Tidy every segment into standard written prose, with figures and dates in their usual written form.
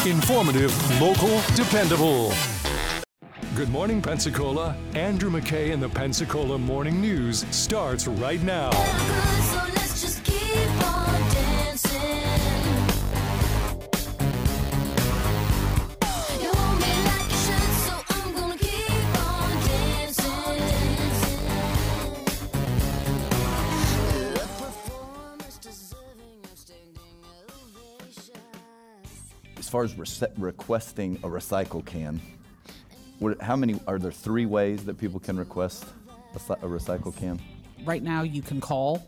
Informative, local, dependable. Good morning, Pensacola. Andrew McKay and the Pensacola Morning News starts right now. So let's just keep on dancing. You hold me like you should, so I'm gonna keep on dancing. The performance deserving of standing ovation. As far as requesting a recycle can, how many are there? 3 ways that people can request a recycle can? Right now, you can call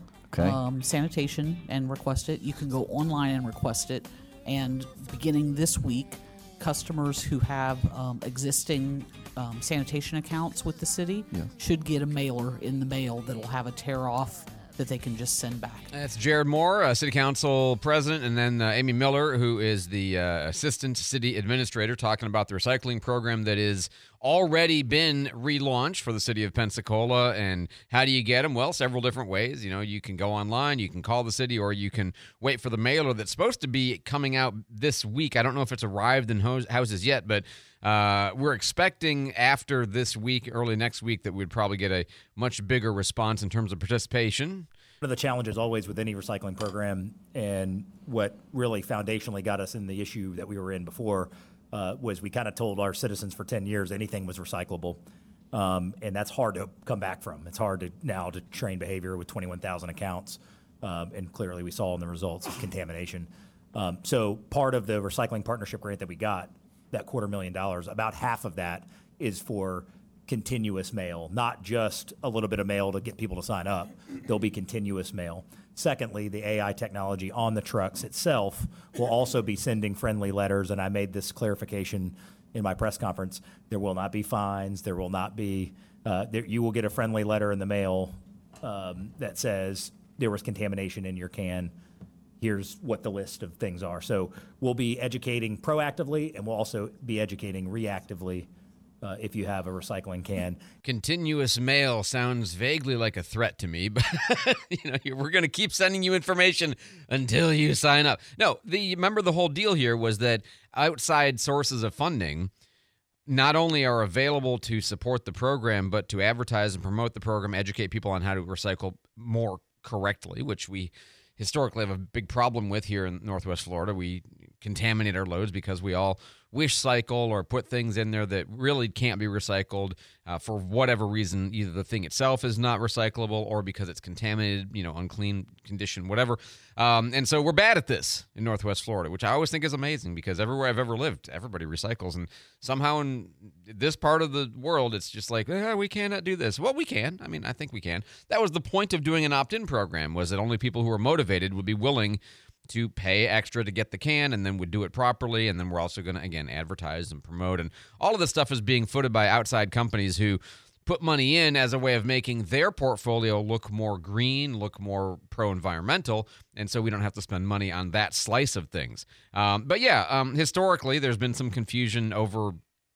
sanitation and request it. You can go online and request it. And beginning this week, customers who have existing sanitation accounts with the city should get a mailer in the mail that'll have a tear-off that they can just send back. That's Jared Moore, City Council President, and then Amy Miller, who is the Assistant City Administrator, talking about the recycling program that is already been relaunched for the city of Pensacola. And how do you get them? Well, several different ways. You know, you can go online, you can call the city, or you can wait for the mailer that's supposed to be coming out this week. I don't know if it's arrived in houses yet, but we're expecting after this week, early next week, that we'd probably get a much bigger response in terms of participation. One of the challenges always with any recycling program, and what really foundationally got us in the issue that we were in before, was we kind of told our citizens for 10 years anything was recyclable. And that's hard to come back from. It's hard now to train behavior with 21,000 accounts. And clearly we saw in the results of contamination. So part of the recycling partnership grant that we got, that $250,000, about half of that is for continuous mail, not just a little bit of mail to get people to sign up. There'll be continuous mail. Secondly, the AI technology on the trucks itself will also be sending friendly letters, and I made this clarification in my press conference. There will not be fines. There will not be, you will get a friendly letter in the mail that says there was contamination in your can. Here's what the list of things are. So we'll be educating proactively, and we'll also be educating reactively if you have a recycling can. Continuous mail sounds vaguely like a threat to me, but we're going to keep sending you information until you sign up. No, remember the whole deal here was that outside sources of funding not only are available to support the program, but to advertise and promote the program, educate people on how to recycle more correctly, which we historically have a big problem with here in Northwest Florida. We contaminate our loads because we all wish cycle or put things in there that really can't be recycled for whatever reason. Either the thing itself is not recyclable or because it's contaminated, unclean condition, whatever. And so we're bad at this in Northwest Florida, which I always think is amazing because everywhere I've ever lived, everybody recycles. And somehow in this part of the world, it's just like, we cannot do this. Well, we can. I mean, I think we can. That was the point of doing an opt-in program, was that only people who were motivated would be willing to pay extra to get the can, and then would do it properly. And then we're also going to, again, advertise and promote. And all of this stuff is being footed by outside companies who put money in as a way of making their portfolio look more green, look more pro-environmental. And so we don't have to spend money on that slice of things. Historically, there's been some confusion over,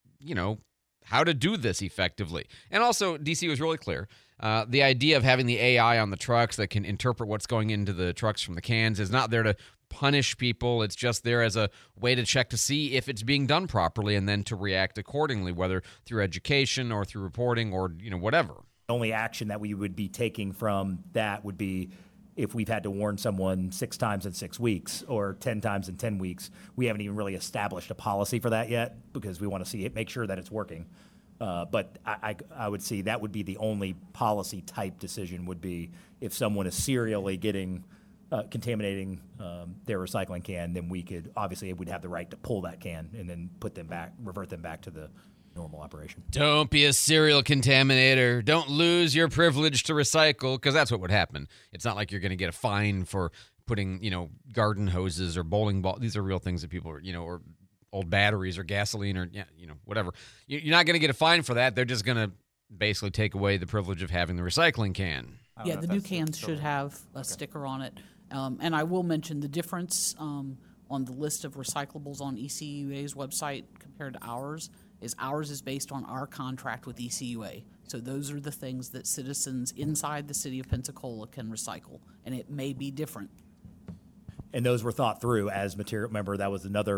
how to do this effectively. And also, DC was really clear. The idea of having the AI on the trucks that can interpret what's going into the trucks from the cans is not there to punish people. It's just there as a way to check to see if it's being done properly and then to react accordingly, whether through education or through reporting or, whatever. The only action that we would be taking from that would be if we've had to warn someone 6 times in 6 weeks or 10 times in 10 weeks. We haven't even really established a policy for that yet because we want to see it, make sure that it's working. But I would see that would be the only policy type decision would be if someone is serially contaminating their recycling can, then we could, obviously it would have the right to pull that can and then revert them back to the normal operation. Don't be a serial contaminator. Don't lose your privilege to recycle, because that's what would happen. It's not like you're going to get a fine for putting, garden hoses or bowling ball. These are real things that people are, or old batteries or gasoline or, whatever. You're not going to get a fine for that. They're just going to basically take away the privilege of having the recycling can. Yeah, the new cans should have a sticker on it. And I will mention the difference on the list of recyclables on ECUA's website compared to ours is based on our contract with ECUA. So those are the things that citizens inside the city of Pensacola can recycle, and it may be different. And those were thought through as material. Remember, that was another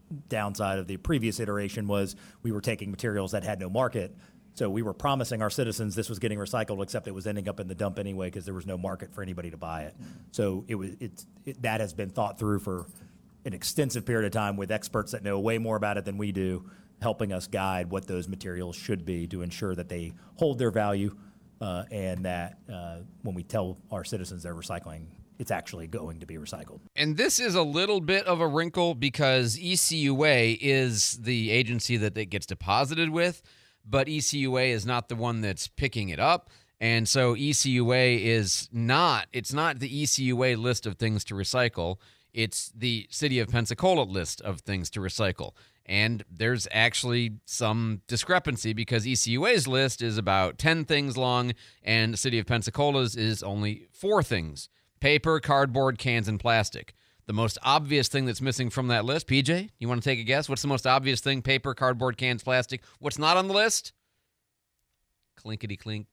downside of the previous iteration was we were taking materials that had no market. So we were promising our citizens this was getting recycled, except it was ending up in the dump anyway because there was no market for anybody to buy it. So that has been thought through for an extensive period of time with experts that know way more about it than we do, helping us guide what those materials should be to ensure that they hold their value and that when we tell our citizens they're recycling, it's actually going to be recycled. And this is a little bit of a wrinkle because ECUA is the agency that it gets deposited with, but ECUA is not the one that's picking it up. And so ECUA it's not the ECUA list of things to recycle. It's the City of Pensacola list of things to recycle. And there's actually some discrepancy because ECUA's list is about 10 things long and the City of Pensacola's is only 4 things: paper, cardboard, cans, and plastic. The most obvious thing that's missing from that list, PJ, you want to take a guess? What's the most obvious thing? Paper, cardboard, cans, plastic. What's not on the list? Clinkety-clink.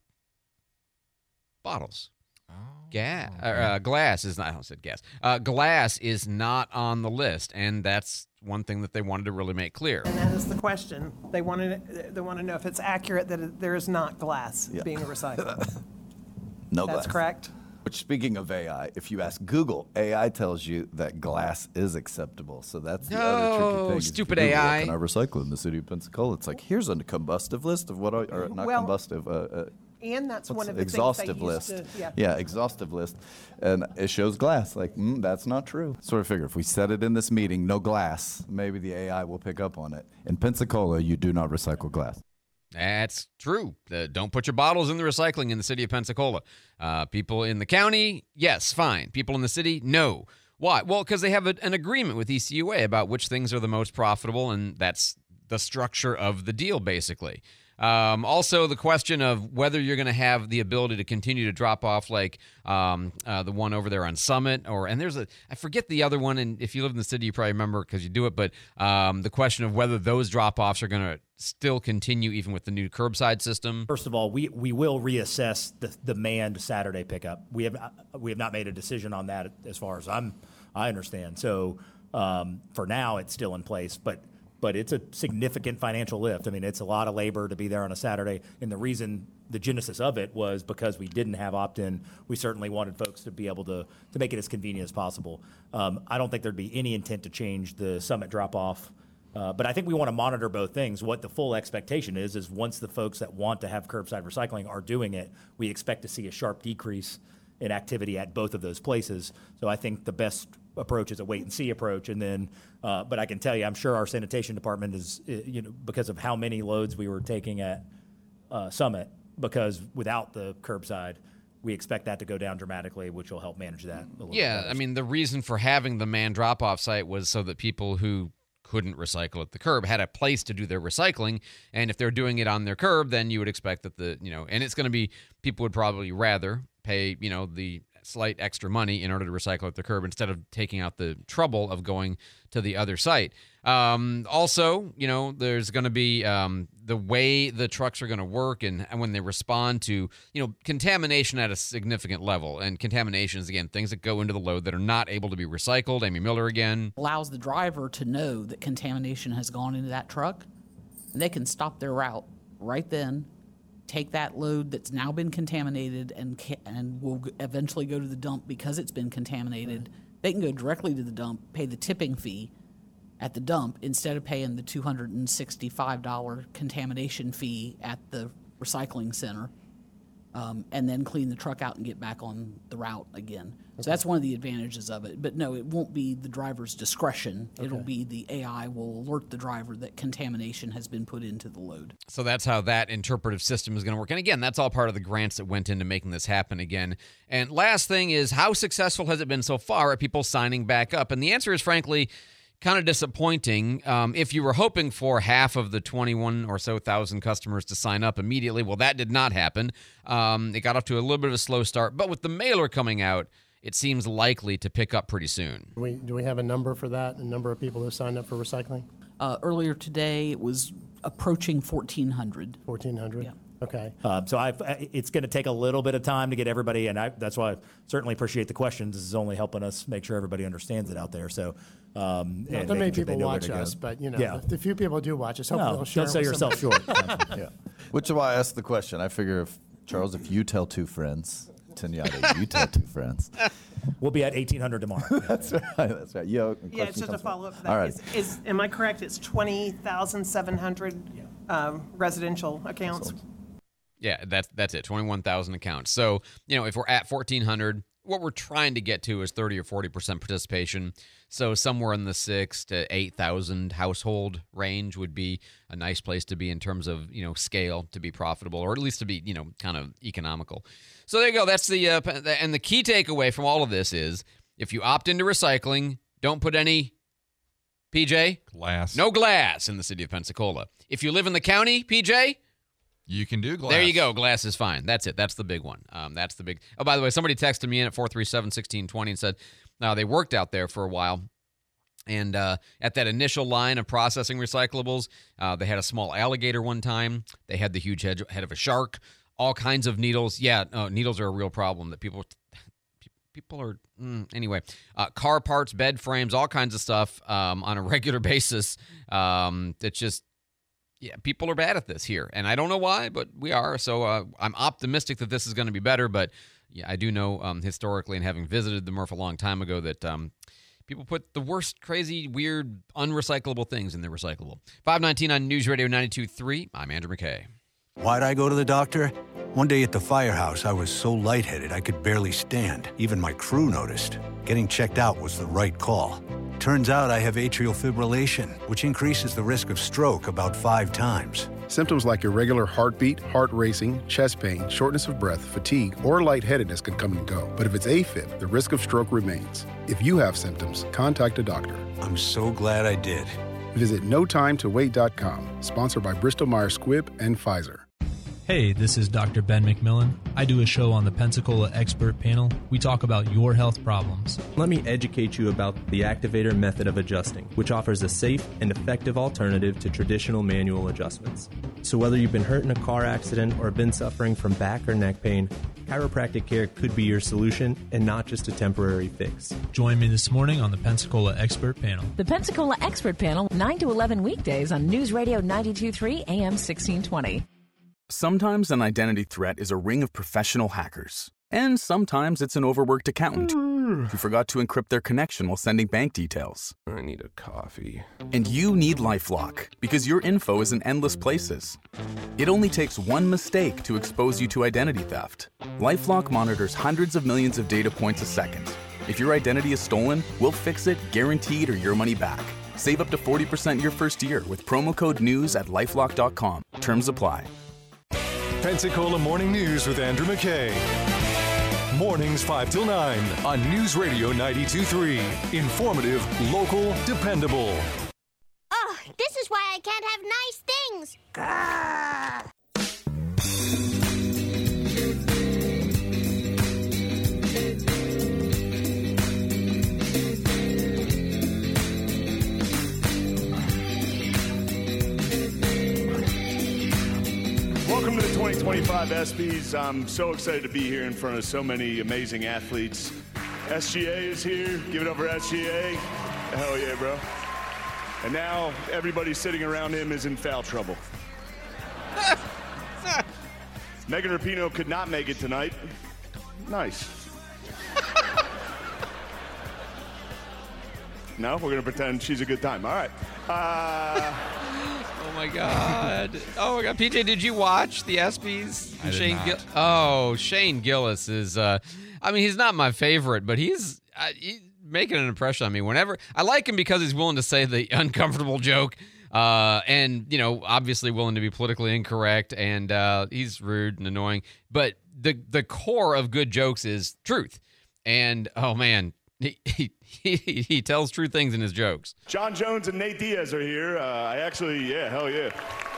Bottles. Glass is not. I said gas. Glass is not on the list, and that's one thing that they wanted to really make clear. And that is the question. They want to know if it's accurate that there is not glass being recycled. No That's glass. correct. Which, speaking of AI, if you ask Google, AI tells you that glass is acceptable. So that's the other tricky thing. is Stupid Google, AI. Can I recycle in the City of Pensacola? It's like, here's a combustive list of what are, or not Well, combustive, And that's one of the exhaustive things they list. used to, Yeah, exhaustive list. And it shows glass. Like, that's not true. Sort of figure if we said it in this meeting, no glass, maybe the AI will pick up on it. In Pensacola, you do not recycle glass. That's true. Don't put your bottles in the recycling in the City of Pensacola. People in the county, yes, fine. People in the city, no. Why? Well, because they have an agreement with ECUA about which things are the most profitable, and that's the structure of the deal, basically. Also, the question of whether you're going to have the ability to continue to drop off like the one over there on Summit, and there's I forget the other one, and if you live in the city, you probably remember because you do it, but the question of whether those drop-offs are going to still continue even with the new curbside system. First of all, we will reassess the manned Saturday pickup. We have not made a decision on that as far as I understand. So for now, it's still in place, but it's a significant financial lift. I mean, it's a lot of labor to be there on a Saturday. And the reason, the genesis of it was because we didn't have opt-in. We certainly wanted folks to be able to make it as convenient as possible. I don't think there'd be any intent to change the Summit drop-off. But I think we want to monitor both things. What the full expectation is once the folks that want to have curbside recycling are doing it, we expect to see a sharp decrease in activity at both of those places. So I think the best approach is a wait-and-see approach. And then, but I can tell you, I'm sure our sanitation department is, because of how many loads we were taking at Summit, because without the curbside, we expect that to go down dramatically, which will help manage that a little bit better. I mean, the reason for having the manned drop-off site was so that people who couldn't recycle at the curb had a place to do their recycling, and if they're doing it on their curb, then you would expect that and it's going to be, people would probably rather pay, the slight extra money in order to recycle at the curb instead of taking out the trouble of going to the other site. Also, there's going to be the way the trucks are going to work and when they respond to, contamination at a significant level. And contamination is, again, things that go into the load that are not able to be recycled. Amy Miller again. Allows the driver to know that contamination has gone into that truck, and they can stop their route right then, take that load that's now been contaminated and will eventually go to the dump because it's been contaminated. They can go directly to the dump, pay the tipping fee at the dump instead of paying the $265 contamination fee at the recycling center, and then clean the truck out and get back on the route again. So that's one of the advantages of it. But no, it won't be the driver's discretion. It'll be the AI will alert the driver that contamination has been put into the load. So that's how that interpretive system is going to work. And again, that's all part of the grants that went into making this happen again. And last thing is, how successful has it been so far at people signing back up? And the answer is, frankly, kind of disappointing. If you were hoping for half of the 21 or so thousand customers to sign up immediately, well, that did not happen. It got off to a little bit of a slow start. But with the mailer coming out, it seems likely to pick up pretty soon. Do we have a number for that, a number of people who signed up for recycling? Earlier today, it was approaching 1,400. 1,400? Yeah. Okay. So it's going to take a little bit of time to get everybody, and that's why I certainly appreciate the questions. This is only helping us make sure everybody understands it out there. So, and Not that many making sure they people know where watch to go. us, but Yeah. the few people who do watch us, hopefully No, they'll share don't it sell with yourself somebody. short. Yeah. Which is why I asked the question. I figure Charles, if you tell two friends, Tenyata, you tell two friends. We'll be at 1800 tomorrow. That's right. That's right. Yo, Yeah, it's just a follow-up to that. All right. Am I correct? It's 20,700 residential accounts? Yeah, that's it. 21,000 accounts. So, if we're at 1,400, what we're trying to get to is 30 or 40% participation. So somewhere in the 6,000 to 8,000 household range would be a nice place to be in terms of, scale to be profitable, or at least to be, kind of economical. So there you go. That's and the key takeaway from all of this is if you opt into recycling, don't put any, PJ? Glass. No glass in the city of Pensacola. If you live in the county, PJ? You can do glass. There you go. Glass is fine. That's it. That's the big one. That's the big. Oh, by the way, somebody texted me in at 437-1620 and said they worked out there for a while. And at that initial line of processing recyclables, they had a small alligator one time. They had the huge head of a shark, all kinds of needles. Yeah, needles are a real problem that people are, anyway, car parts, bed frames, all kinds of stuff on a regular basis. That's just, yeah, people are bad at this here. And I don't know why, but we are. So I'm optimistic that this is going to be better. But yeah, I do know historically, and having visited the MRF a long time ago, that people put the worst, crazy, weird, unrecyclable things in their recyclable. 519 on News Radio 92.3. I'm Andrew McKay. Why'd I go to the doctor? One day at the firehouse, I was so lightheaded I could barely stand. Even my crew noticed. Getting checked out was the right call. Turns out I have atrial fibrillation, which increases the risk of stroke about 5 times. Symptoms like irregular heartbeat, heart racing, chest pain, shortness of breath, fatigue, or lightheadedness can come and go. But if it's AFib, the risk of stroke remains. If you have symptoms, contact a doctor. I'm so glad I did. Visit notimetowait.com, sponsored by Bristol-Myers Squibb and Pfizer. Hey, this is Dr. Ben McMillan. I do a show on the Pensacola Expert Panel. We talk about your health problems. Let me educate you about the Activator method of adjusting, which offers a safe and effective alternative to traditional manual adjustments. So whether you've been hurt in a car accident or been suffering from back or neck pain, chiropractic care could be your solution and not just a temporary fix. Join me this morning on the Pensacola Expert Panel. The Pensacola Expert Panel, 9 to 11 weekdays on News Radio 92.3 AM 1620. Sometimes an identity threat is a ring of professional hackers. And sometimes it's an overworked accountant who forgot to encrypt their connection while sending bank details. I need a coffee. And you need LifeLock, because your info is in endless places. It only takes one mistake to expose you to identity theft. LifeLock monitors hundreds of millions of data points a second. If your identity is stolen, we'll fix it, guaranteed, or your money back. Save up to 40% your first year with promo code NEWS at LifeLock.com. Terms apply. Pensacola Morning News with Andrew McKay. Mornings 5 till 9 on News Radio 92.3. Informative, local, dependable. Oh, this is why I can't have nice things. Grrr. Welcome to the 2025 ESPYs. I'm so excited to be here in front of so many amazing athletes. SGA is here. Give it up for SGA. Hell yeah, bro. And now everybody sitting around him is in foul trouble. Megan Rapinoe could not make it tonight. Nice. No, we're going to pretend she's a good time. All right. Oh my God! Oh my God! PJ, did you watch the ESPYs? I did not. Shane Gillis is. I mean, he's not my favorite, but he's making an impression on me. Whenever I like him because he's willing to say the uncomfortable joke, and obviously willing to be politically incorrect, and he's rude and annoying. But the core of good jokes is truth, and oh man. He tells true things in his jokes. John Jones and Nate Diaz are here. Hell yeah.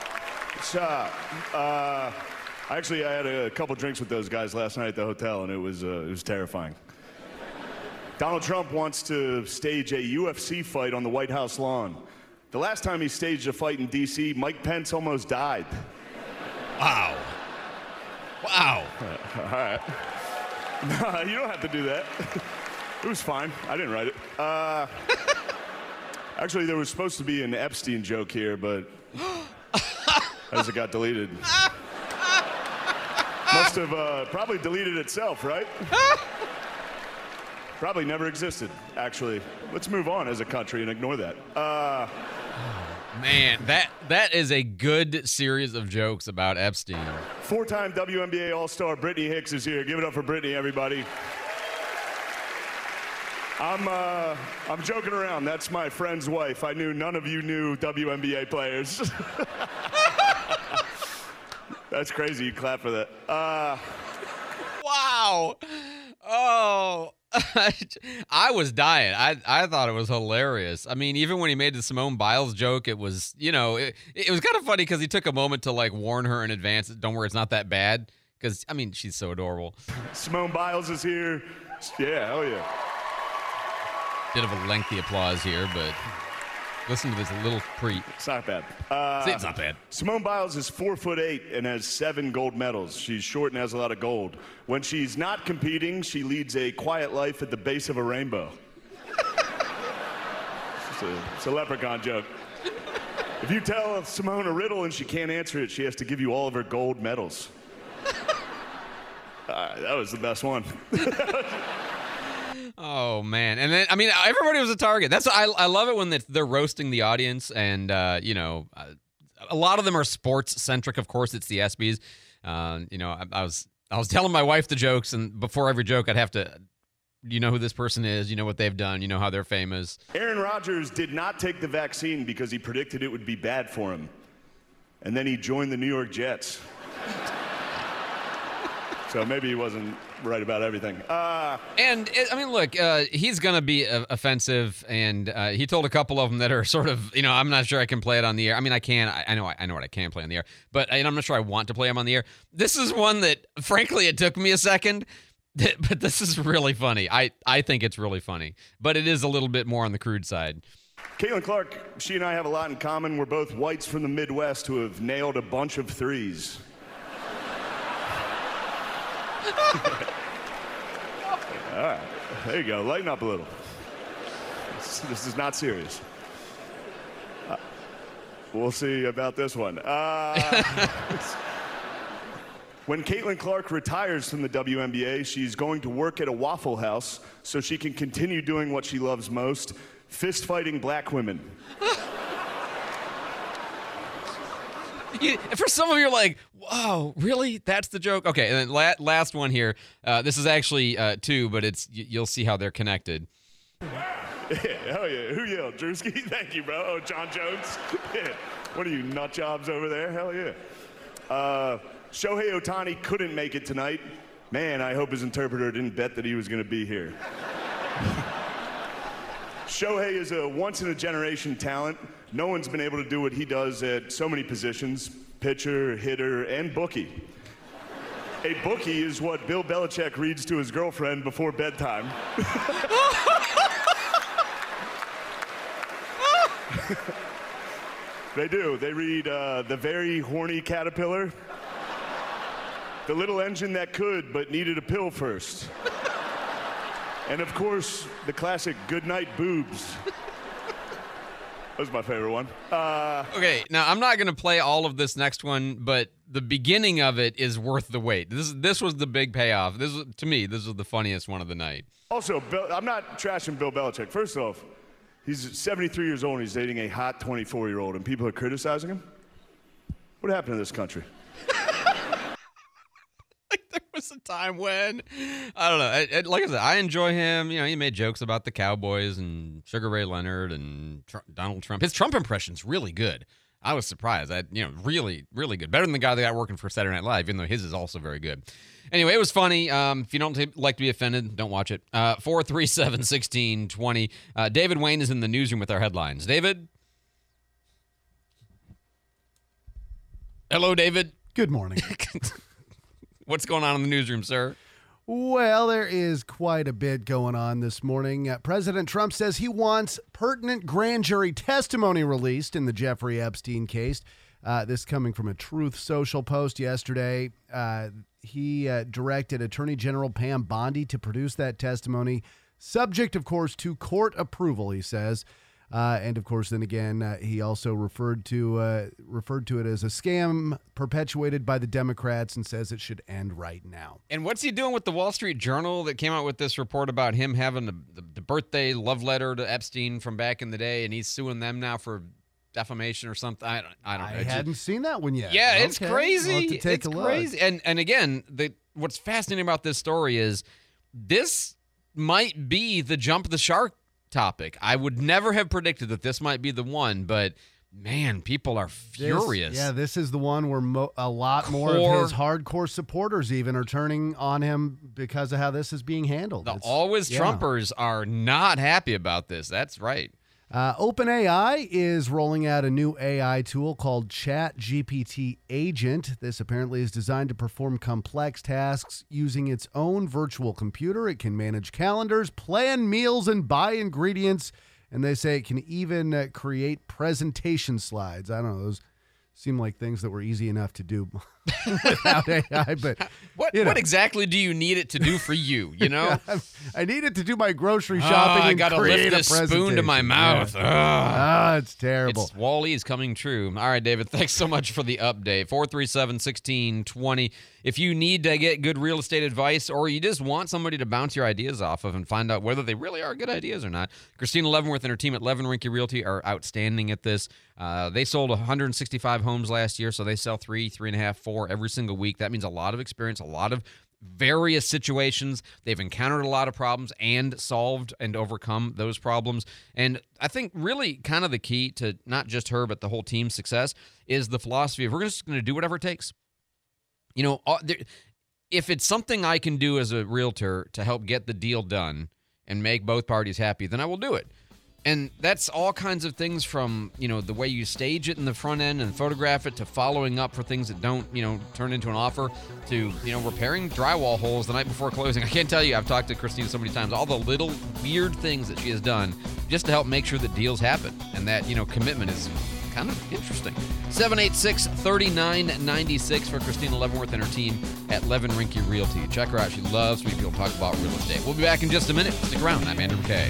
I had a couple drinks with those guys last night at the hotel, and it was terrifying. Donald Trump wants to stage a UFC fight on the White House lawn. The last time he staged a fight in D.C., Mike Pence almost died. Wow. Wow. All right. No, you don't have to do that. It was fine. I didn't write it. Actually, there was supposed to be an Epstein joke here, but as it got deleted. Must have probably deleted itself, right? Probably never existed, actually. Let's move on as a country and ignore that. Man, that is a good series of jokes about Epstein. 4-time WNBA All-Star Brittany Hicks is here. Give it up for Brittany, everybody. I'm joking around. That's my friend's wife. I knew none of you knew WNBA players. That's crazy. You clap for that. Wow. Oh. I was dying. I thought it was hilarious. I mean, even when he made the Simone Biles joke, it was, it was kind of funny because he took a moment to like warn her in advance. Don't worry, it's not that bad. Because, I mean, she's so adorable. Simone Biles is here. Yeah, hell yeah. Bit of a lengthy applause here, but listen to this little pre. It's not bad. See, it's not bad. Simone Biles is 4'8" and has 7 gold medals. She's short and has a lot of gold. When she's not competing, she leads a quiet life at the base of a rainbow. It's a leprechaun joke. If you tell Simone a riddle and she can't answer it, she has to give you all of her gold medals. That was the best one. Oh, man. And then, I mean, everybody was a target. That's I love it when they're roasting the audience. And, a lot of them are sports-centric. Of course, it's the ESPYs. I was telling my wife the jokes, and before every joke, I'd have to, you know who this person is, you know what they've done, you know how they're famous. Aaron Rodgers did not take the vaccine because he predicted it would be bad for him. And then he joined the New York Jets. So maybe he wasn't right about everything. Look, he's going to be offensive, and he told a couple of them that are sort of, I'm not sure I can play it on the air. I mean, I can. I know what I can play on the air, but I'm not sure I want to play him on the air. This is one that, frankly, it took me a second, but this is really funny. I think it's really funny, but it is a little bit more on the crude side. Caitlin Clark, she and I have a lot in common. We're both whites from the Midwest who have nailed a bunch of threes. All right, there you go. Lighten up a little. This is not serious. We'll see about this one. When Caitlin Clark retires from the WNBA, she's going to work at a Waffle House so she can continue doing what she loves most, fist-fighting black women. For some of you, are like, wow, really? That's the joke? Okay, and then last one here. This is actually 2, but you'll see how they're connected. Yeah, hell yeah. Who yelled? Drewski? Thank you, bro. Oh, John Jones? Yeah. What are you, nut jobs over there? Hell yeah. Shohei Ohtani couldn't make it tonight. Man, I hope his interpreter didn't bet that he was going to be here. Shohei is a once-in-a-generation talent. No one's been able to do what he does at so many positions, pitcher, hitter, and bookie. A bookie is what Bill Belichick reads to his girlfriend before bedtime. They do. They read The Very Horny Caterpillar, The Little Engine That Could But Needed a Pill First, and of course, the classic Goodnight Boobs. That was my favorite one. Okay, now I'm not going to play all of this next one, but the beginning of it is worth the wait. This was the big payoff. To me, this was the funniest one of the night. Also, I'm not trashing Bill Belichick. First off, he's 73 years old and he's dating a hot 24-year-old, and people are criticizing him? What happened to this country? There was a time when, I don't know, like I said, I enjoy him. He made jokes about the Cowboys and Sugar Ray Leonard and Donald Trump. His Trump impression's really good. I was surprised. Really, really good. Better than the guy that got working for Saturday Night Live, even though his is also very good. Anyway, it was funny. If you don't like to be offended, don't watch it. 437-1620. David Wayne is in the newsroom with our headlines. David? Hello, David. Good morning. What's going on in the newsroom, sir? Well, there is quite a bit going on this morning. President Trump says he wants pertinent grand jury testimony released in the Jeffrey Epstein case. This coming from a Truth Social post yesterday. he directed Attorney General Pam Bondi to produce that testimony, subject, of course, to court approval, he says. And, of course, then again, he also referred to it as a scam perpetuated by the Democrats and says it should end right now. And what's he doing with the Wall Street Journal that came out with this report about him having the birthday love letter to Epstein from back in the day, and he's suing them now for defamation or something? I don't know. I hadn't seen that one yet. Yeah, it's Okay. crazy. I'll have to take it's a look. crazy. And again, what's fascinating about this story is this might be the jump the shark topic. I would never have predicted that this might be the one, but man, people are furious. This is the one where a lot more of his hardcore supporters even are turning on him because of how this is being handled. The always Trumpers are not happy about this. That's right. OpenAI is rolling out a new AI tool called ChatGPT Agent. This apparently is designed to perform complex tasks using its own virtual computer. It can manage calendars, plan meals, and buy ingredients. And they say it can even create presentation slides. I don't know, those seem like things that were easy enough to do without AI. But what exactly do you need it to do for you? You know, I need it to do my grocery shopping. I and got to create lift this a spoon to my mouth. It's terrible. It's Wall-E's coming true. All right, David, thanks so much for the update. 437-1620. If you need to get good real estate advice or you just want somebody to bounce your ideas off of and find out whether they really are good ideas or not, Christina Leavenworth and her team at Levin-Rinke Realty are outstanding at this. They sold 165 homes last year, so they sell 3.5, 4 every single week. That means a lot of experience, a lot of various situations. They've encountered a lot of problems and solved and overcome those problems. And I think really kind of the key to not just her, but the whole team's success is the philosophy of we're just going to do whatever it takes. You know, if it's something I can do as a realtor to help get the deal done and make both parties happy, then I will do it. And that's all kinds of things from, you know, the way you stage it in the front end and photograph it to following up for things that don't, you know, turn into an offer to, you know, repairing drywall holes the night before closing. I can't tell you, I've talked to Christina so many times, all the little weird things that she has done just to help make sure that deals happen. And that, you know, commitment is kind of interesting. 786-3996 for Christina Leavenworth and her team at Levin-Rinke Realty. Check her out. She loves when people talk about real estate. We'll be back in just a minute. Stick around. I'm Andrew McKay.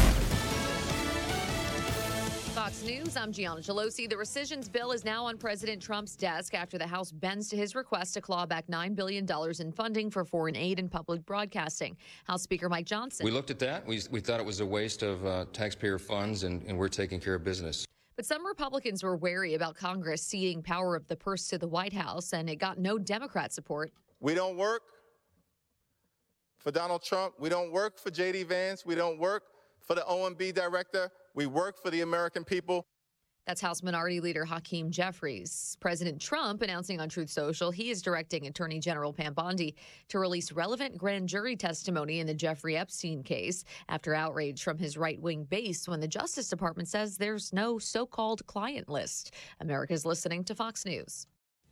Fox News, I'm Gianna Gelosi. The rescissions bill is now on President Trump's desk after the House bends to his request to claw back $9 billion in funding for foreign aid and public broadcasting. House Speaker Mike Johnson. We looked at that. We thought it was a waste of taxpayer funds, and we're taking care of business. But some Republicans were wary about Congress ceding power of the purse to the White House, and it got no Democrat support. We don't work for Donald Trump. We don't work for J.D. Vance. We don't work for the OMB director. We work for the American people. That's House Minority Leader Hakeem Jeffries. President Trump announcing on Truth Social he is directing Attorney General Pam Bondi to release relevant grand jury testimony in the Jeffrey Epstein case after outrage from his right-wing base when the Justice Department says there's no so-called client list. America's listening to Fox News.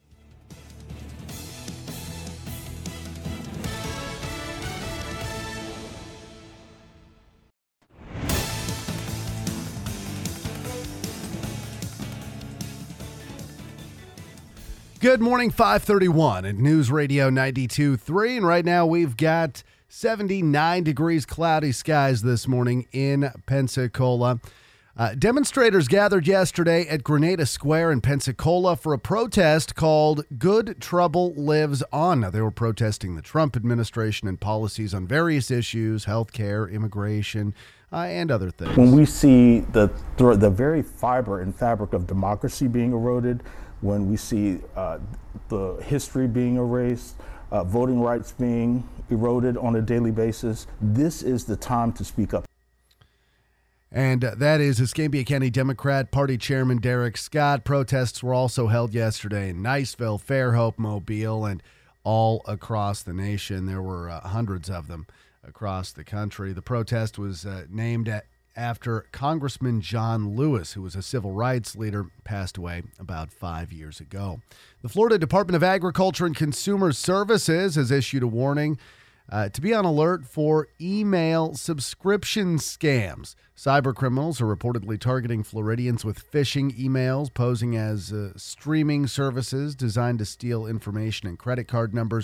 Good morning, 531 at News Radio 92.3. And right now we've got 79 degrees cloudy skies this morning in Pensacola. Demonstrators gathered yesterday at Grenada Square in Pensacola for a protest called Good Trouble Lives On. Now, they were protesting the Trump administration and policies on various issues, health care, immigration, and other things. When we see the very fiber and fabric of democracy being eroded, when we see the history being erased, voting rights being eroded on a daily basis, this is the time to speak up. And that is Escambia County Democrat Party Chairman Derek Scott. Protests were also held yesterday in Niceville, Fairhope, Mobile, and all across the nation. There were hundreds of them across the country. The protest was named after Congressman John Lewis, who was a civil rights leader, passed away about 5 years ago. The Florida Department of Agriculture and Consumer Services has issued a warning to be on alert for email subscription scams. Cyber criminals are reportedly targeting Floridians with phishing emails, posing as streaming services designed to steal information and credit card numbers.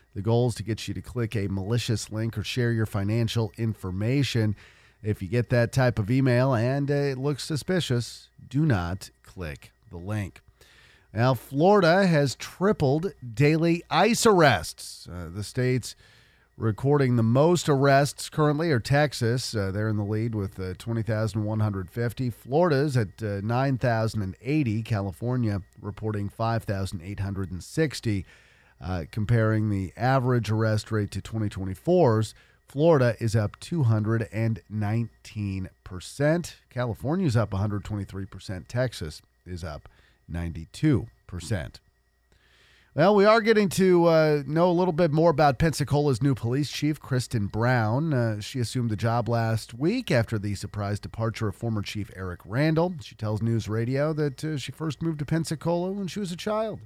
The goal is to get you to click a malicious link or share your financial information. If you get that type of email and it looks suspicious, do not click the link. Now, Florida has tripled daily ICE arrests. The state's recording the most arrests currently are Texas. They're in the lead with 20,150. Florida's at 9,080. California reporting 5,860. Comparing the average arrest rate to 2024's, Florida is up 219%. California's up 123%. Texas is up 92%. Well, we are getting to know a little bit more about Pensacola's new police chief, Kristen Brown. She assumed the job last week after the surprise departure of former chief Eric Randall. She tells News Radio that she first moved to Pensacola when she was a child.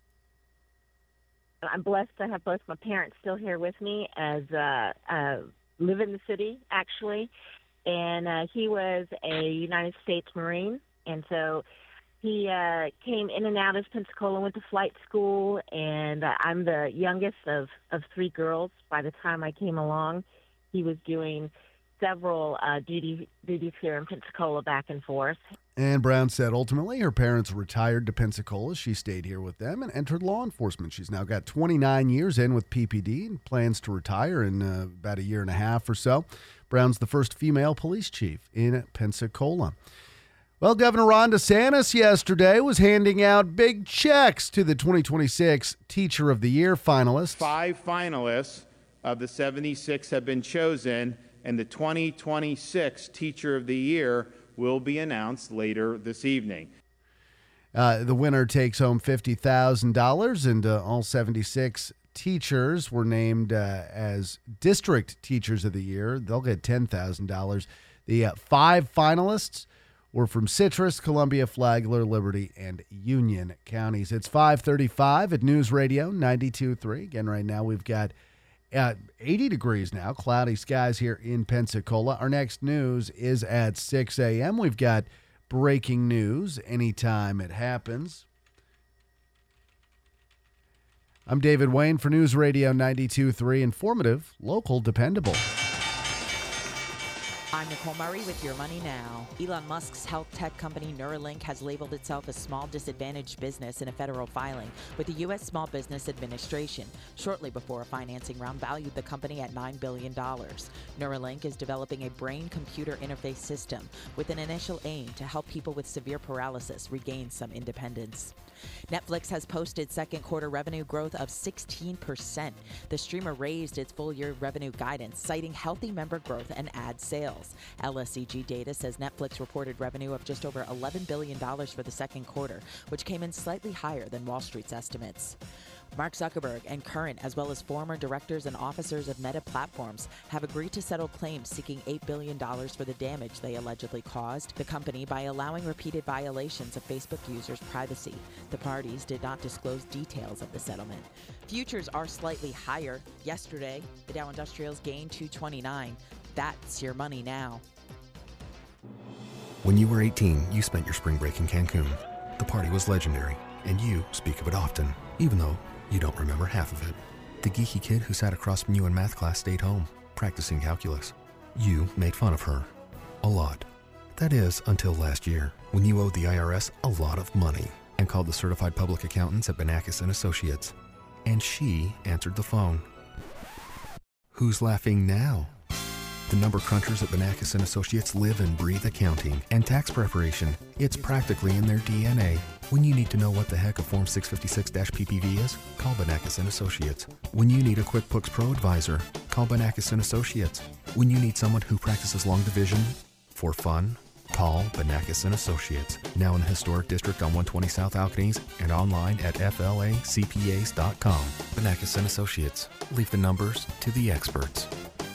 I'm blessed to have both my parents still here with me as live in the city, actually. And he was a United States Marine, and so he came in and out of Pensacola, went to flight school, and I'm the youngest of three girls. By the time I came along, he was doing several duties here in Pensacola back and forth. And Brown said ultimately her parents retired to Pensacola. She stayed here with them and entered law enforcement. She's now got 29 years in with PPD and plans to retire in about a year and a half or so. Brown's the first female police chief in Pensacola. Well, Governor Ron DeSantis yesterday was handing out big checks to the 2026 Teacher of the Year finalists. 5 finalists of the 76 have been chosen, and the 2026 Teacher of the Year will be announced later this evening. The winner takes home $50,000, and all 76 teachers were named as District Teachers of the Year. They'll get $10,000. The 5 finalists were from Citrus, Columbia, Flagler, Liberty, and Union counties. It's 5:35 at News Radio 92.3. Again, right now we've got 80 degrees now, cloudy skies here in Pensacola. Our next news is at 6 a.m. We've got breaking news anytime it happens. I'm David Wayne for News Radio 92.3, informative, local, dependable. I'm Nicole Murray with Your Money Now. Elon Musk's health tech company Neuralink has labeled itself a small disadvantaged business in a federal filing with the U.S. Small Business Administration, shortly before a financing round valued the company at $9 billion. Neuralink is developing a brain-computer interface system with an initial aim to help people with severe paralysis regain some independence. Netflix has posted second quarter revenue growth of 16%. The streamer raised its full-year revenue guidance, citing healthy member growth and ad sales. LSEG data says Netflix reported revenue of just over $11 billion for the second quarter, which came in slightly higher than Wall Street's estimates. Mark Zuckerberg and current as well as former directors and officers of Meta Platforms have agreed to settle claims seeking $8 billion for the damage they allegedly caused the company by allowing repeated violations of Facebook users' privacy. The parties did not disclose details of the settlement. Futures are slightly higher. Yesterday, the Dow Industrials gained 229. That's Your Money Now. When you were 18, you spent your spring break in Cancun. The party was legendary, and you speak of it often, even though you don't remember half of it. The geeky kid who sat across from you in math class stayed home, practicing calculus. You made fun of her. A lot. That is, until last year, when you owed the IRS a lot of money and called the certified public accountants at Banakis & Associates. And she answered the phone. Who's laughing now? The number crunchers at Banakis & Associates live and breathe accounting and tax preparation. It's practically in their DNA. When you need to know what the heck a Form 656-PPV is, call Banakis & Associates. When you need a QuickBooks Pro advisor, call Banakis & Associates. When you need someone who practices long division for fun, call Banakis & Associates. Now in the Historic District on 120 South Alcanese and online at flacpas.com. Banakis & Associates. Leave the numbers to the experts.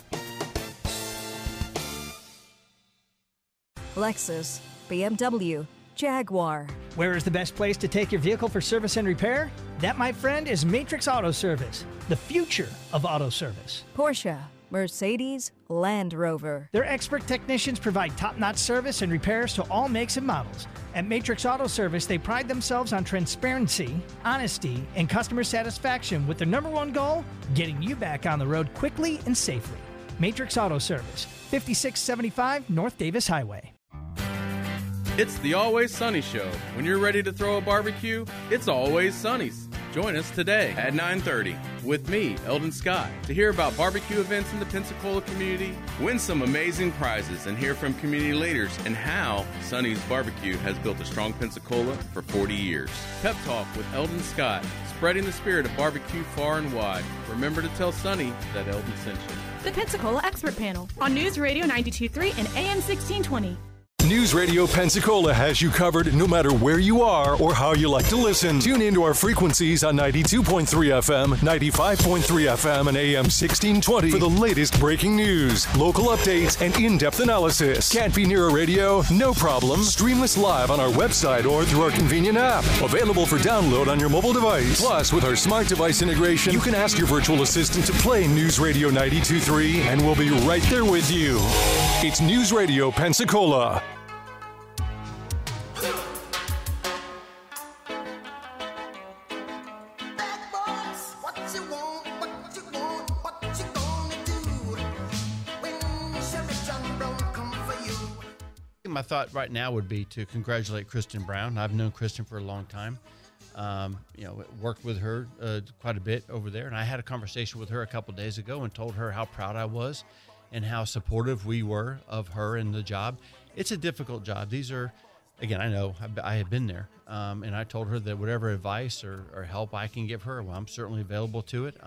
Lexus, BMW, Jaguar. Where is the best place to take your vehicle for service and repair? That, my friend, is Matrix Auto Service, the future of auto service. Porsche, Mercedes, Land Rover. Their expert technicians provide top-notch service and repairs to all makes and models. At Matrix Auto Service, they pride themselves on transparency, honesty, and customer satisfaction with their number one goal, getting you back on the road quickly and safely. Matrix Auto Service, 5675 North Davis Highway. It's the Always Sunny Show. When you're ready to throw a barbecue, it's Always Sunny's. Join us today at 9:30 with me, Eldon Scott, to hear about barbecue events in the Pensacola community, win some amazing prizes, and hear from community leaders and how Sunny's Barbecue has built a strong Pensacola for 40 years. Pep Talk with Eldon Scott, spreading the spirit of barbecue far and wide. Remember to tell Sunny that Eldon sent you. The Pensacola Expert Panel on News Radio 92.3 and AM 1620. News Radio Pensacola has you covered no matter where you are or how you like to listen. Tune into our frequencies on 92.3 FM, 95.3 FM, and AM 1620 for the latest breaking news, local updates, and in-depth analysis. Can't be near a radio? No problem. Stream us live on our website or through our convenient app. Available for download on your mobile device. Plus, with our smart device integration, you can ask your virtual assistant to play News Radio 92.3, and we'll be right there with you. It's News Radio Pensacola. My thought right now would be to congratulate Kristen Brown. I've known Kristen for a long time. Worked with her quite a bit over there, and I had a conversation with her a couple days ago and told her how proud I was and how supportive we were of her in the job. It's a difficult job. These are, again, I know I have been there, and I told her that whatever advice or help I can give her, well, I'm certainly available to it.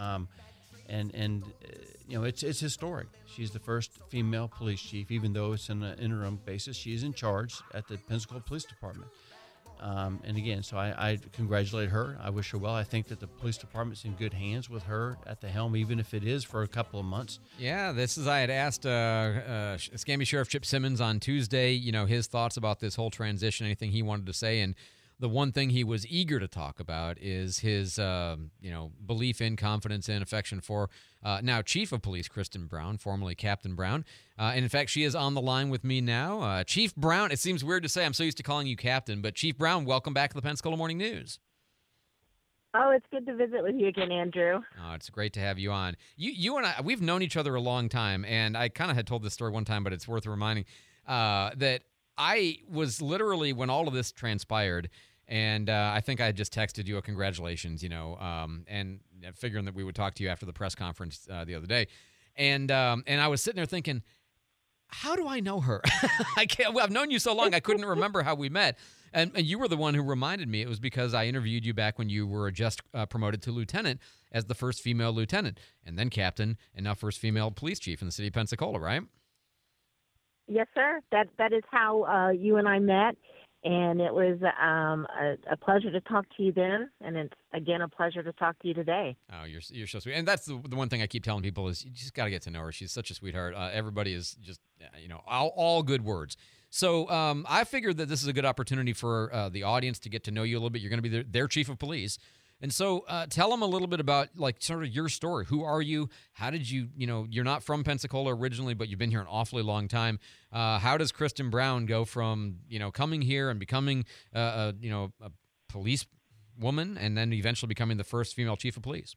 It's historic. She's the first female police chief, even though it's on an interim basis. She's in charge at the Pensacola Police Department. And again, so I congratulate her. I wish her well. I think that the police department's in good hands with her at the helm, even if it is for a couple of months. Yeah, I had asked Escambia Sheriff Chip Simmons on Tuesday, his thoughts about this whole transition, anything he wanted to say, and the one thing he was eager to talk about is his, belief in, confidence in, affection for now Chief of Police Kristen Brown, formerly Captain Brown. And in fact, she is on the line with me now. Chief Brown, it seems weird to say, I'm so used to calling you Captain, but Chief Brown, welcome back to the Pensacola Morning News. Oh, it's good to visit with you again, Andrew. Oh, it's great to have you on. You and I, we've known each other a long time, and I kind of had told this story one time, but it's worth reminding that I was literally, when all of this transpired, and I think I just texted you a congratulations, and figuring that we would talk to you after the press conference the other day. And I was sitting there thinking, how do I know her? I've known you so long, I couldn't remember how we met. And you were the one who reminded me. It was because I interviewed you back when you were just promoted to lieutenant as the first female lieutenant, and then captain, and now first female police chief in the city of Pensacola, right? Yes, sir. That is how you and I met. And it was a pleasure to talk to you then, and it's, again, a pleasure to talk to you today. Oh, you're so sweet. And that's the one thing I keep telling people is you just got to get to know her. She's such a sweetheart. Everybody is just, all good words. So I figured that this is a good opportunity for the audience to get to know you a little bit. You're going to be their chief of police. And so tell them a little bit about, sort of your story. Who are you? How did you, you're not from Pensacola originally, but you've been here an awfully long time. How does Kristen Brown go from, coming here and becoming, a police woman and then eventually becoming the first female chief of police?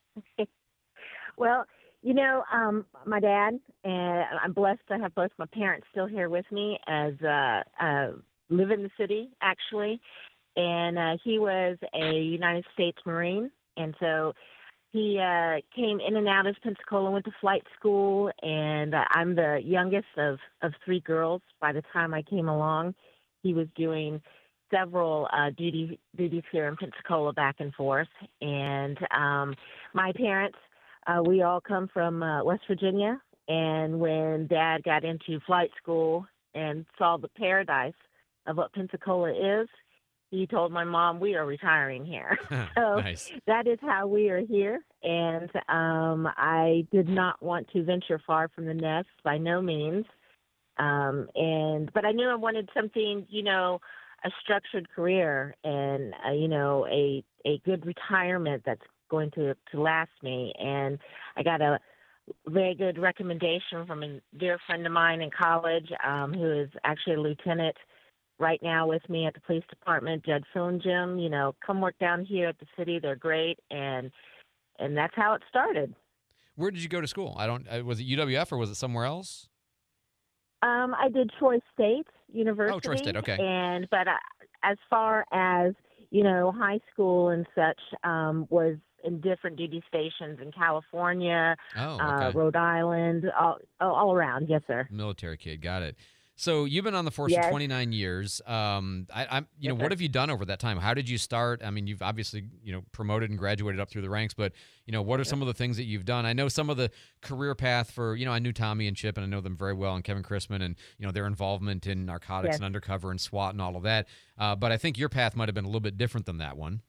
Well, my dad, and I'm blessed to have both my parents still here with me as live in the city, actually. And he was a United States Marine, and so he came in and out of Pensacola, went to flight school, and I'm the youngest of three girls. By the time I came along, he was doing several duties here in Pensacola back and forth. And my parents, we all come from West Virginia, and when Dad got into flight school and saw the paradise of what Pensacola is, he told my mom, we are retiring here. So nice. That is how we are here. And I did not want to venture far from the nest by no means. But I knew I wanted something, a structured career and, a good retirement that's going to last me. And I got a very good recommendation from a dear friend of mine in college, who is actually a lieutenant right now with me at the police department, Judd Jim. You know, come work down here at the city. They're great, and that's how it started. Where did you go to school? Was it UWF or was it somewhere else? I did Troy State University. Oh, Troy State, okay. But as far as, you know, high school and such, was in different duty stations in California, Rhode Island, all around. Yes, sir. Military kid, got it. So you've been on the force for 29 years. What have you done over that time? How did you start? I mean, you've obviously, promoted and graduated up through the ranks, but, what are some of the things that you've done? I know some of the career path for, I knew Tommy and Chip, and I know them very well, and Kevin Chrisman, and, their involvement in narcotics and undercover and SWAT and all of that. But I think your path might have been a little bit different than that one.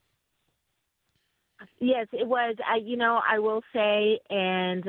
Yes, it was. I will say, and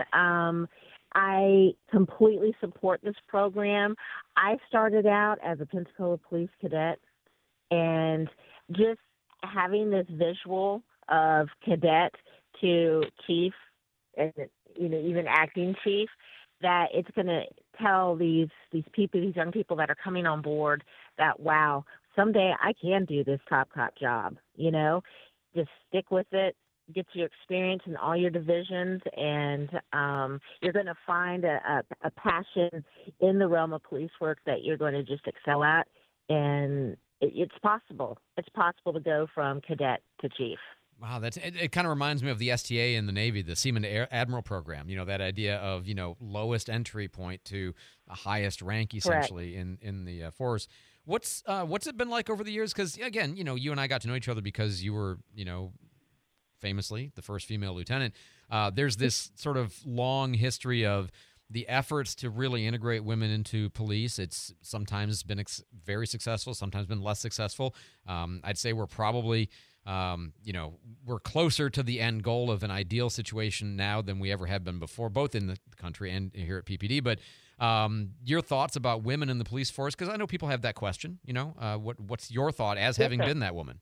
I completely support this program. I started out as a Pensacola police cadet, and just having this visual of cadet to chief, and even acting chief, that it's going to tell these people, these young people that are coming on board, that wow, someday I can do this top cop job. Just stick with it. Get your experience in all your divisions, and you're going to find a passion in the realm of police work that you're going to just excel at, and it's possible. It's possible to go from cadet to chief. Wow, it kind of reminds me of the STA in the Navy, the Seaman to Admiral program. That idea of lowest entry point to the highest rank, essentially, in the force. What's it been like over the years? Because again, you and I got to know each other because you were famously the first female lieutenant. There's this sort of long history of the efforts to really integrate women into police. It's sometimes been very successful, sometimes been less successful. I'd say we're probably, we're closer to the end goal of an ideal situation now than we ever have been before, both in the country and here at PPD. But your thoughts about women in the police force, because I know people have that question. What's your thought as having been that woman?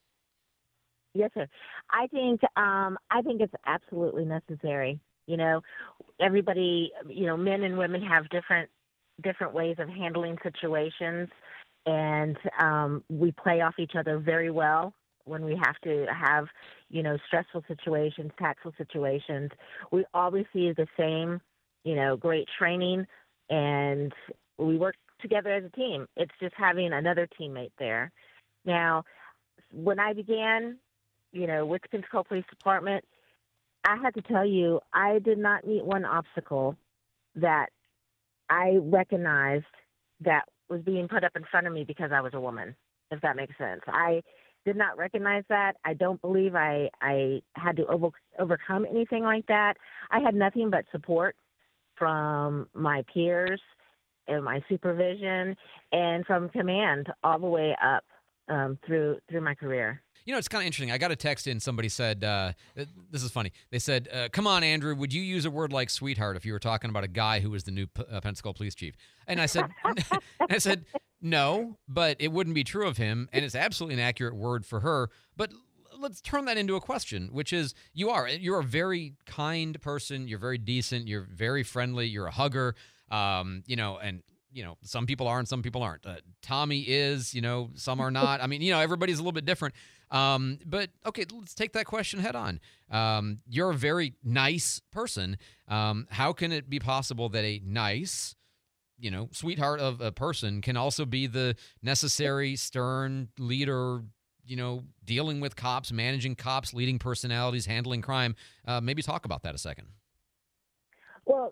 Yes, sir. I think it's absolutely necessary. Everybody, men and women have different ways of handling situations, and we play off each other very well when we have to have, stressful situations, tactful situations. We always see the same, great training, and we work together as a team. It's just having another teammate there. Now, when I began, with the Pensacola Police Department, I have to tell you, I did not meet one obstacle that I recognized that was being put up in front of me because I was a woman, if that makes sense. I did not recognize that. I don't believe I had to overcome anything like that. I had nothing but support from my peers and my supervision and from command all the way up through my career. It's kind of interesting. I got a text in. Somebody said, this is funny. They said, come on, Andrew, would you use a word like sweetheart if you were talking about a guy who was the new Pensacola police chief? And I said, no, but it wouldn't be true of him. And it's absolutely an accurate word for her. But let's turn that into a question, which is you're a very kind person. You're very decent. You're very friendly. You're a hugger, and some people are and some people aren't. Tommy is, some are not. I mean, everybody's a little bit different. But okay, let's take that question head on. You're a very nice person. How can it be possible that a nice, sweetheart of a person can also be the necessary stern leader, dealing with cops, managing cops, leading personalities, handling crime? Maybe talk about that a second. Well,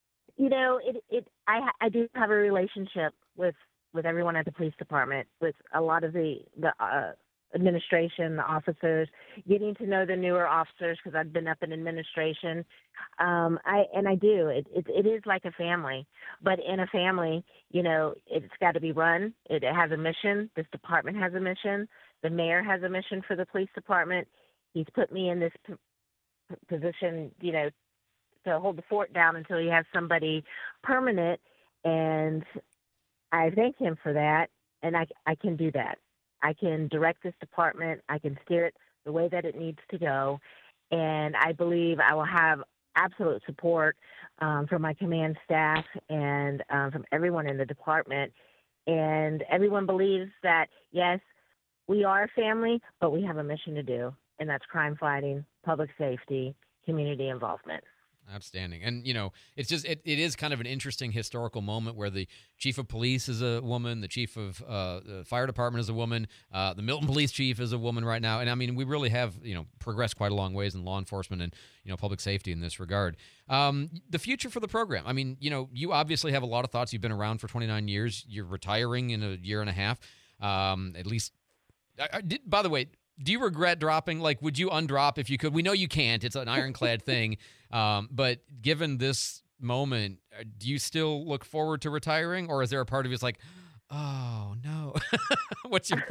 I do have a relationship with everyone at the police department, with a lot of the administration, the officers, getting to know the newer officers because I've been up in administration. I do. It is like a family, but in a family, it's got to be run. It has a mission. This department has a mission. The mayor has a mission for the police department. He's put me in this position, to hold the fort down until he has somebody permanent, and I thank him for that, and I can do that. I can direct this department. I can steer it the way that it needs to go, and I believe I absolute support from my command staff and from everyone in the department. And everyone believes that, yes, we are a family, but we have a mission to do, and that's crime fighting, public safety, community involvement. Outstanding. And, it's just, it is kind of an interesting historical moment where the chief of police is a woman, the chief of the fire department is a woman, the Milton police chief is a woman right now. And I mean, we really have, progressed quite a long ways in law enforcement and, public safety in this regard. The future for the program. I mean, you obviously have a lot of thoughts. You've been around for 29 years. You're retiring in a year and a half, at least. By the way, do you regret dropping? Like, would you undrop if you could? We know you can't. It's an ironclad thing. But given this moment, do you still look forward to retiring? Or is there a part of you that's like, oh, no? What's your...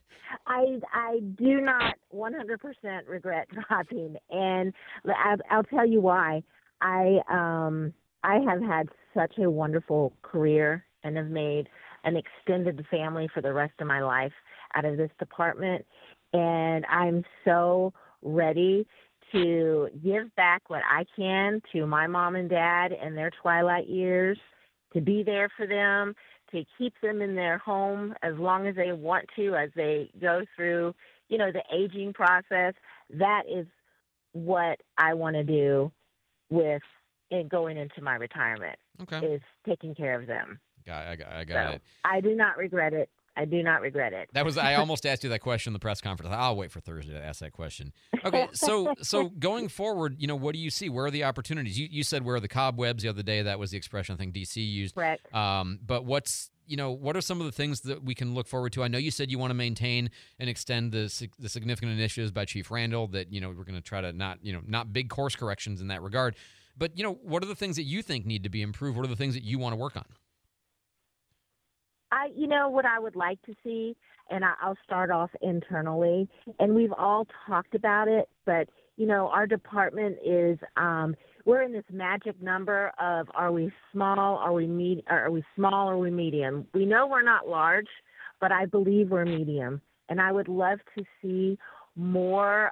I do not 100% regret dropping. And I'll tell you why. I have had such a wonderful career and have made an extended family for the rest of my life out of this department. And I'm so ready to give back what I can to my mom and dad in their twilight years, to be there for them, to keep them in their home as long as they want to, as they go through, the aging process. That is what I want to do with going into my retirement, is taking care of them. I got it. I do not regret it. I do not regret it. I almost asked you that question in the press conference. I'll wait for Thursday to ask that question. Okay, so going forward, what do you see? Where are the opportunities? You said where are the cobwebs the other day. That was the expression I think DC used. Correct. But what are some of the things that we can look forward to? I know you said you want to maintain and extend the significant initiatives by Chief Randall that, we're going to try to not big course corrections in that regard. But, what are the things that you think need to be improved? What are the things that you want to work on? What I would like to see, and I'll start off internally, and we've all talked about it, but, our department is, we're in this magic number of, are we small, are we small, or are we medium? We know we're not large, but I believe we're medium, and I would love to see more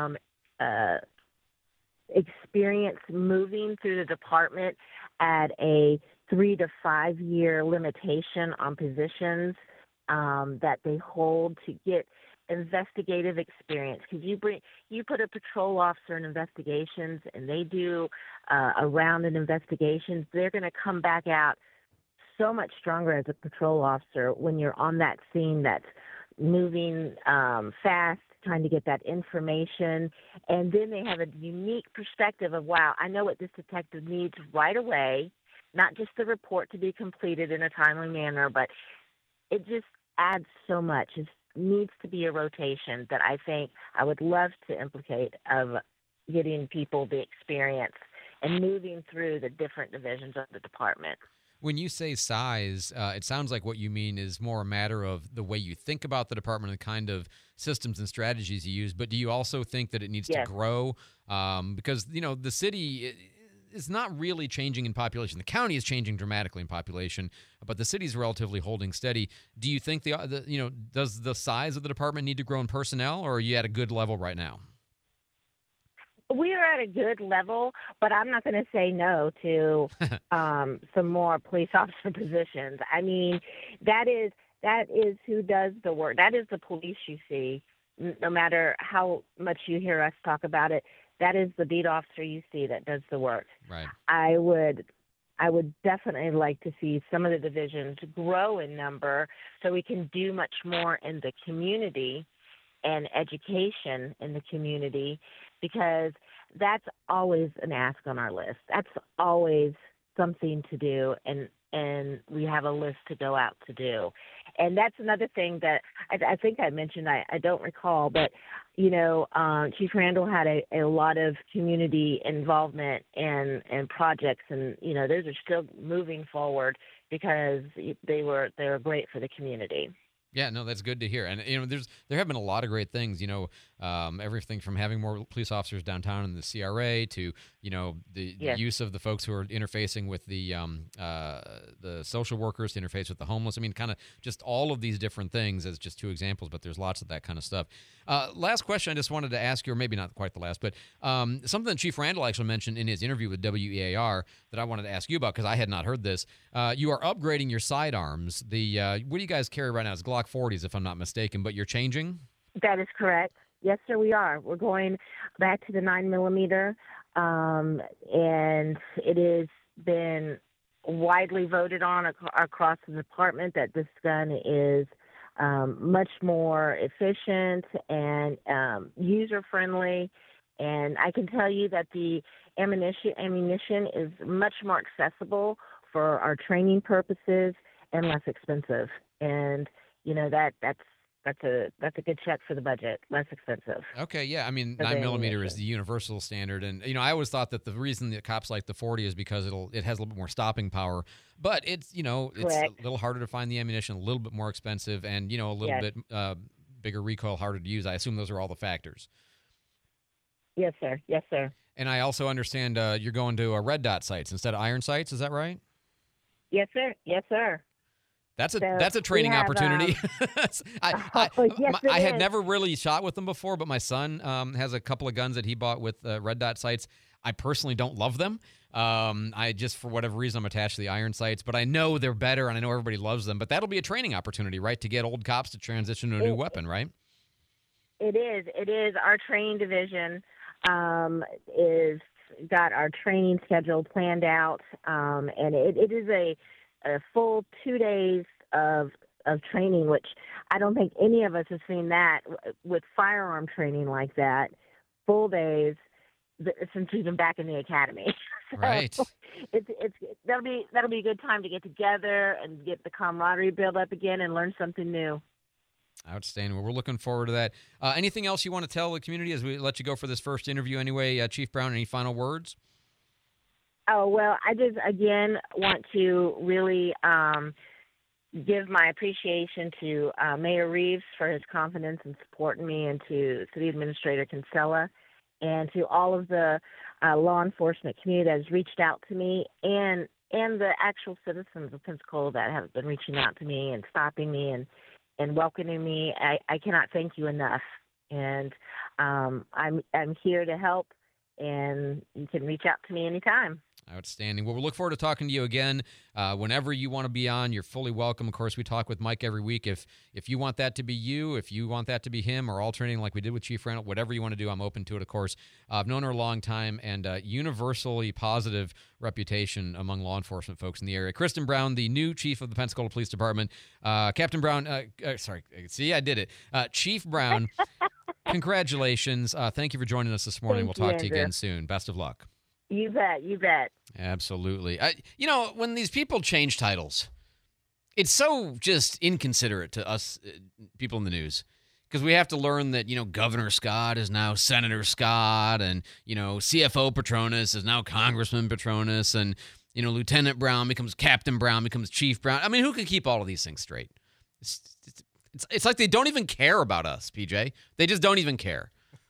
experience moving through the department at a 3 to 5 year limitation on positions that they hold to get investigative experience. Because you put a patrol officer in investigations and they do a round in investigations, they're going to come back out so much stronger as a patrol officer when you're on that scene that's moving fast, trying to get that information. And then they have a unique perspective of, wow, I know what this detective needs right away. Not just the report to be completed in a timely manner, but it just adds so much. It needs to be a rotation that I think I would love to implicate of getting people the experience and moving through the different divisions of the department. When you say size, it sounds like what you mean is more a matter of the way you think about the department and the kind of systems and strategies you use. But do you also think that it needs to grow? Because, the city is not really changing in population. The county is changing dramatically in population, but the city's relatively holding steady. Do you think does the size of the department need to grow in personnel, or are you at a good level right now? We are at a good level, but I'm not going to say no to some more police officer positions. I mean, that is who does the work. That is the police you see, no matter how much you hear us talk about it. That is the beat officer you see that does the work. Right. I would definitely like to see some of the divisions grow in number so we can do much more in the community and education in the community, because that's always an ask on our list. That's always something to do, and we have a list to go out to do. And that's another thing that I think I mentioned, I don't recall, but, Chief Randall had a lot of community involvement and projects, and, those are still moving forward because they were great for the community. Yeah, no, that's good to hear. And there have been a lot of great things. Everything from having more police officers downtown in the CRA to the use of the folks who are interfacing with the social workers to interface with the homeless. I mean, kind of just all of these different things as just two examples, but there's lots of that kind of stuff. Last question I just wanted to ask you, or maybe not quite the last, but something that Chief Randall actually mentioned in his interview with WEAR that I wanted to ask you about because I had not heard this. You are upgrading your sidearms. What do you guys carry right now? It's Glock 40s, if I'm not mistaken, but you're changing? That is correct. Yes, sir, we are. We're going back to the 9mm, and it has been widely voted on across the department that this gun is much more efficient and user-friendly. And I can tell you that the ammunition is much more accessible for our training purposes and less expensive. And that's a good check for the budget, less expensive. Okay, yeah. I mean, For the 9mm ammunition. is the universal standard, and I always thought that the reason that cops like the 40 is because it has a little bit more stopping power. But it's it's a little harder to find the ammunition, a little bit more expensive, and a little bit bigger recoil, harder to use. I assume those are all the factors. Yes, sir. Yes, sir. And I also understand you're going to red dot sights instead of iron sights. Is that right? Yes, sir. Yes, sir. That's a So training we have, opportunity. yes, I it had is. never really shot with them before, but my son has a couple of guns that he bought with red dot sights. I personally don't love them. I just, for whatever reason, I'm attached to the iron sights, but I know they're better and I know everybody loves them. But that'll be a training opportunity, right, to get old cops to transition to a new weapon, right? It is. It is. Our training division is got our training schedule planned out, and it is a full 2 days of training, which I don't think any of us have seen that with firearm training like that, full days since we've been back in the academy. So Right. that'll be a good time to get together and get the camaraderie built up again and learn something new. Outstanding. Well, we're looking forward to that. Anything else you want to tell the community as we let you go for this first interview anyway? Chief Brown, any final words? Oh, well, I just, again, want to really give my appreciation to Mayor Reeves for his confidence in supporting me, and to City Administrator Kinsella, and to all of the law enforcement community that has reached out to me, and the actual citizens of Pensacola that have been reaching out to me and stopping me and welcoming me. I cannot thank you enough. And I'm here to help, and you can reach out to me anytime. Outstanding. Well, we look forward to talking to you again. Whenever you want to be on, you're fully welcome. Of course, we talk with Mike every week. If you want that to be you, if you want that to be him, or alternating like we did with Chief Randall, whatever you want to do, I'm open to it, of course. I've known her a long time, and universally positive reputation among law enforcement folks in the area. Kristen Brown, the new chief of the Pensacola Police Department. Captain Brown, sorry, see, I did it. Chief Brown, congratulations. Thank you for joining us this morning. Thank We'll you, talk to you Andrew. again soon. Best of luck. You bet. You bet. Absolutely. When these people change titles, it's so just inconsiderate to us people in the news, because we have to learn that, Governor Scott is now Senator Scott, and, CFO Petronas is now Congressman Petronas, and, Lieutenant Brown becomes Captain Brown, becomes Chief Brown. I mean, who can keep all of these things straight? It's like they don't even care about us, PJ. They just don't even care.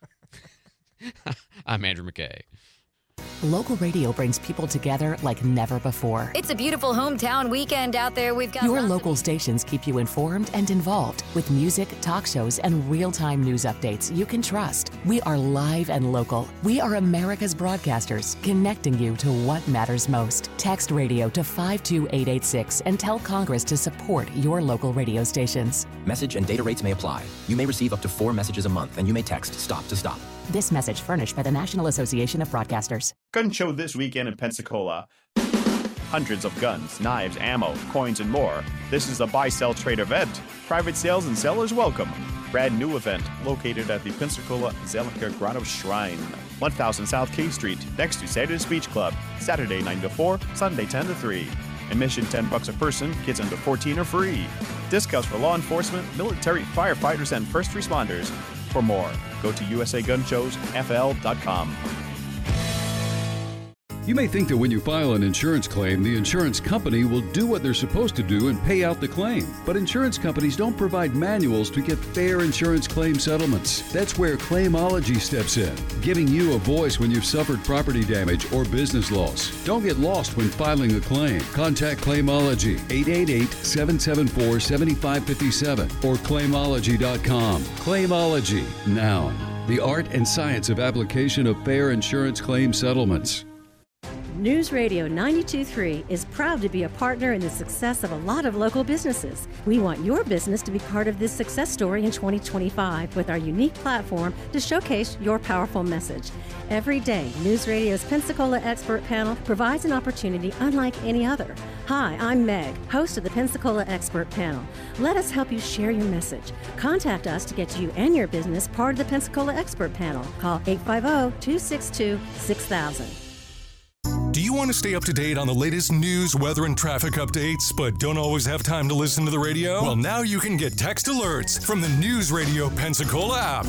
I'm Andrew McKay. Local radio brings people together like never before. It's a beautiful hometown weekend out there. We've got Your lots of- local stations keep you informed and involved with music, talk shows, and real-time news updates you can trust. We are live and local. We are America's broadcasters, connecting you to what matters most. Text radio to 52886 and tell Congress to support your local radio stations. Message and data rates may apply. You may receive up to 4 messages a month, and you may text STOP to STOP. This message furnished by the National Association of Broadcasters. Gun show this weekend in Pensacola. Hundreds of guns, knives, ammo, coins, and more. This is a buy-sell trade event. Private sales and sellers welcome. Brand new event located at the Pensacola Zelenka Grotto Shrine, 1000 South K Street, next to Saturday's Beach Club. Saturday 9 to 4, Sunday 10 to 3. Admission $10 a person, kids under 14 are free. Discounts for law enforcement, military, firefighters, and first responders. For more, go to usagunshowsfl.com. You may think that when you file an insurance claim, the insurance company will do what they're supposed to do and pay out the claim. But insurance companies don't provide manuals to get fair insurance claim settlements. That's where Claimology steps in, giving you a voice when you've suffered property damage or business loss. Don't get lost when filing a claim. Contact Claimology, 888-774-7557 or claimology.com. Claimology, noun. The art and science of application of fair insurance claim settlements. News Radio 92.3 is proud to be a partner in the success of a lot of local businesses. We want your business to be part of this success story in 2025 with our unique platform to showcase your powerful message. Every day, News Radio's Pensacola Expert Panel provides an opportunity unlike any other. Hi, I'm Meg, host of the Pensacola Expert Panel. Let us help you share your message. Contact us to get you and your business part of the Pensacola Expert Panel. Call 850-262-6000. Do you want to stay up to date on the latest news, weather, and traffic updates, but don't always have time to listen to the radio? Well, now you can get text alerts from the News Radio Pensacola app.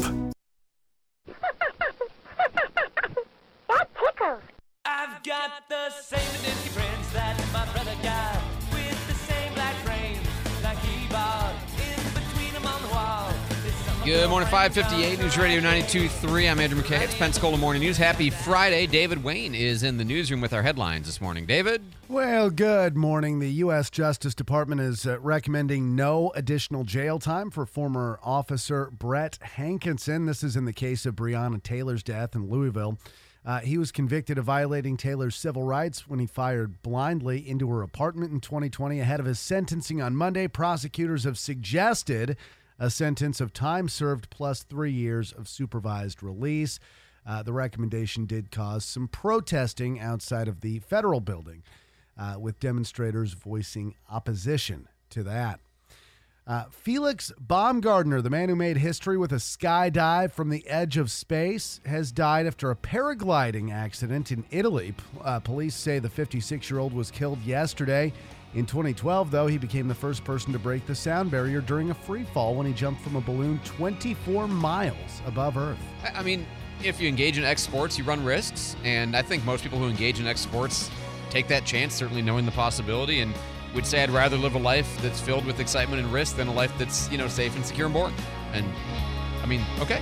That tickles. I've got the same identity friends that my brother got, with the same black frame like he bought, in between them on the wall. Good morning, 558 News Radio 92.3. I'm Andrew McKay. It's Pensacola Morning News. Happy Friday. David Wayne is in the newsroom with our headlines this morning. David? Well, good morning. The U.S. Justice Department is recommending no additional jail time for former officer Brett Hankinson. This is in the case of Breonna Taylor's death in Louisville. He was convicted of violating Taylor's civil rights when he fired blindly into her apartment in 2020. Ahead of his sentencing on Monday, prosecutors have suggested a sentence of time served plus 3 years of supervised release. The recommendation did cause some protesting outside of the federal building, with demonstrators voicing opposition to that. Felix Baumgartner, the man who made history with a skydive from the edge of space, has died after a paragliding accident in Italy. Police say the 56-year-old was killed yesterday. In 2012, though, he became the first person to break the sound barrier during a free fall when he jumped from a balloon 24 miles above Earth. I mean, if you engage in X sports, you run risks, and I think most people who engage in X sports take that chance, certainly knowing the possibility, and would say I'd rather live a life that's filled with excitement and risk than a life that's, safe and secure and boring. And, I mean, okay.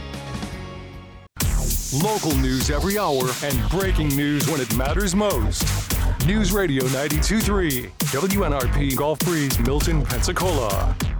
Local news every hour and breaking news when it matters most. News Radio 92.3, WNRP Gulf Breeze, Milton, Pensacola.